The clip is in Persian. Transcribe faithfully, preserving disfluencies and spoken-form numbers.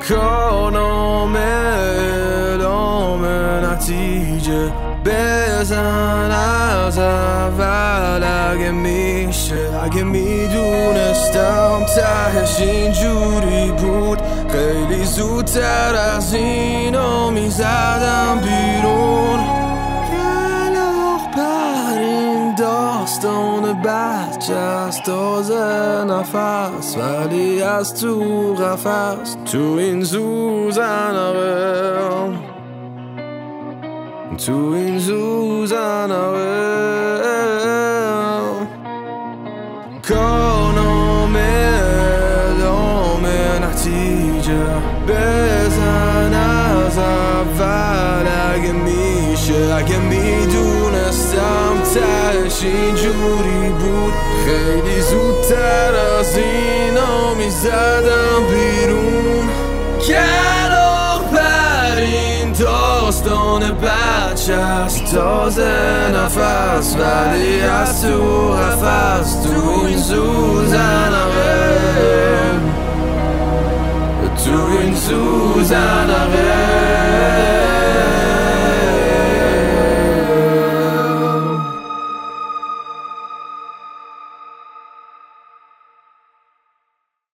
کارنامه اعلام نتیجه بزن از اول اگه میشه. اگه میدونستم تهش اینجوری بود خیلی زودتر از اینو میزدم بیرون. کلاغ پر این داستان بچه از تازه نفس ولی از تو قفس تو این زوزنقه تو این زوزنقه کارنامه اعلام نتیجه بزن از اول اگه میشه. اگه میدونستم تهش اینجوری بود خیلی زودتر از اینا میزدم بیرون. کلاغ پر این داستان بچه است تازه نفس ولی از تو قفس تو این زوزنقه تو این زوزنقه